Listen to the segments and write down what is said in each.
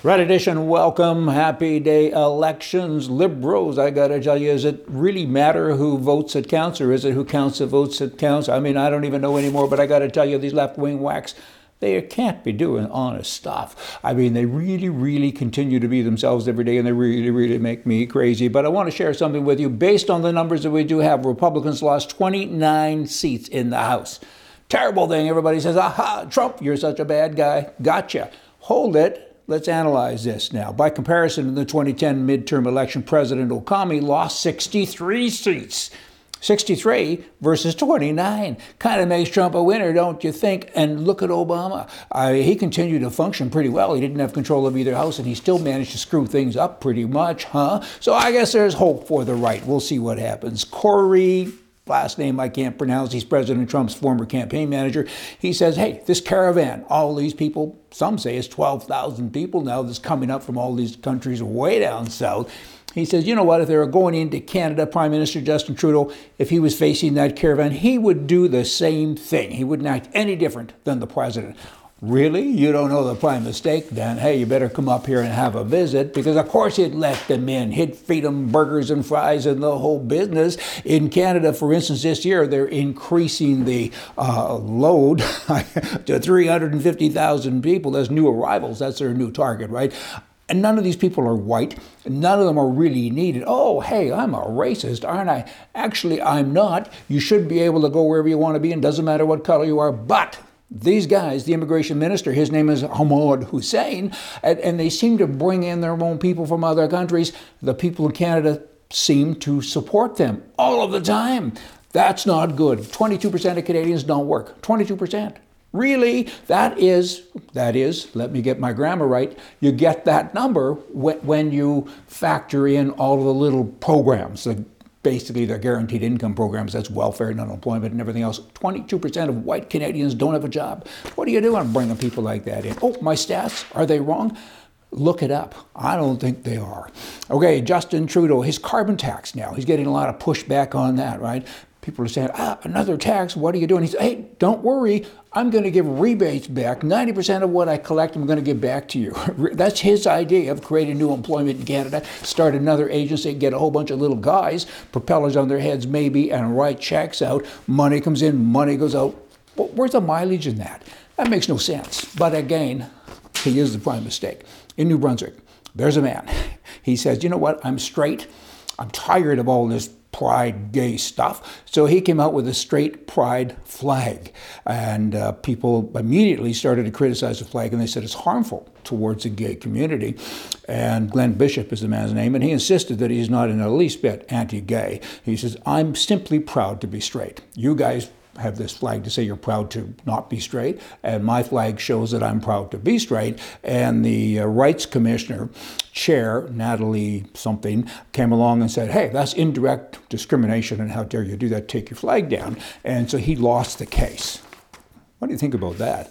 Red Edition, welcome. Happy day. Elections. Liberals, I got to tell you, does it really matter who votes that counts, or is it who counts that votes that counts? I mean, I don't even know anymore, but I got to tell you, these left-wing whacks, they can't be doing honest stuff. I mean, they really continue to be themselves every day, and they really make me crazy. But I want to share something with you. Based on the numbers that we do have, Republicans lost 29 seats in the House. Terrible thing. Everybody says, aha, Trump, you're such a bad guy. Gotcha. Hold it. Let's analyze this now. By comparison, in the 2010 midterm election, President Okami lost 63 seats. 63 versus 29. Kind of makes Trump a winner, don't you think? And look at Obama. He continued to function pretty well. He didn't have control of either house, and he still managed to screw things up pretty much, huh? So I guess there's hope for the right. We'll see what happens. Corey, last name I can't pronounce, he's President Trump's former campaign manager. He says, hey, this caravan, all these people, some say it's 12,000 people now that's coming up from all these countries way down south. He says, you know what, if they were going into Canada, Prime Minister Justin Trudeau, if he was facing that caravan, he would do the same thing. He wouldn't act any different than the president. Really? You don't know the prime mistake? Then, hey, you better come up here and have a visit, because of course he'd let them in. He'd feed them burgers and fries and the whole business. In Canada, for instance, this year, they're increasing the load to 350,000 people as new arrivals. That's their new target, right? And none of these people are white. None of them are really needed. Oh, hey, I'm a racist, aren't I? Actually, I'm not. You should be able to go wherever you want to be, and doesn't matter what color you are. But these guys, the immigration minister, his name is Ahmed Hussein, and they seem to bring in their own people from other countries. The people in Canada seem to support them all of the time. That's not good. 22% of Canadians don't work. 22%. Really? That is, let me get my grammar right, you get that number when you factor in all of the little programs, basically the guaranteed income programs, that's welfare and unemployment and everything else. 22% of white Canadians don't have a job. What do you do on bringing people like that in? Oh, my stats, are they wrong? Look it up. I don't think they are. Okay, Justin Trudeau, his carbon tax now, he's getting a lot of pushback on that, right? People are saying, another tax, what are you doing? He said, hey, don't worry, I'm going to give rebates back. 90% of what I collect, I'm going to give back to you. That's his idea of creating new employment in Canada. Start another agency, get a whole bunch of little guys, propellers on their heads maybe, and write checks out. Money comes in, money goes out. Well, where's the mileage in that? That makes no sense. But again, he is the prime mistake. In New Brunswick, there's a man. He says, you know what, I'm straight. I'm tired of all this pride gay stuff. So he came out with a straight pride flag. And people immediately started to criticize the flag, and they said it's harmful towards the gay community. And Glenn Bishop is the man's name, and he insisted that he's not in the least bit anti-gay. He says, I'm simply proud to be straight. You guys have this flag to say you're proud to not be straight, and my flag shows that I'm proud to be straight. And the rights commissioner chair, Natalie something, came along and said, hey, that's indirect discrimination, and how dare you do that, take your flag down. And so he lost the case. What do you think about that?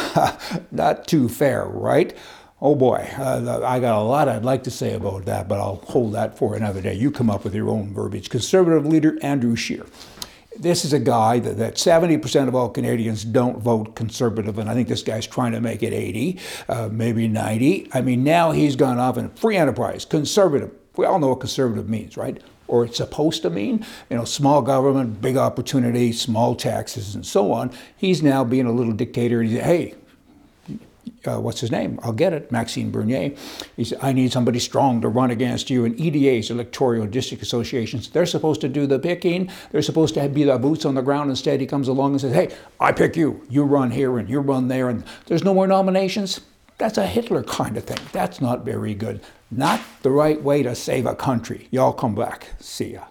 Not too fair, right? Oh boy, I got a lot I'd like to say about that, but I'll hold that for another day. You come up with your own verbiage. Conservative leader Andrew Scheer. This is a guy that 70% of all Canadians don't vote Conservative, and I think this guy's trying to make it 80, maybe 90. I mean, now he's gone off in free enterprise, Conservative. We all know what Conservative means, right? Or it's supposed to mean, small government, big opportunity, small taxes, and so on. He's now being a little dictator, and he said, hey, what's his name? I'll get it, Maxime Bernier. He said, I need somebody strong to run against you. And EDAs, electoral district associations, they're supposed to do the picking. They're supposed to be the boots on the ground. Instead, he comes along and says, hey, I pick you. You run here and you run there, and there's no more nominations. That's a Hitler kind of thing. That's not very good. Not the right way to save a country. Y'all come back. See ya.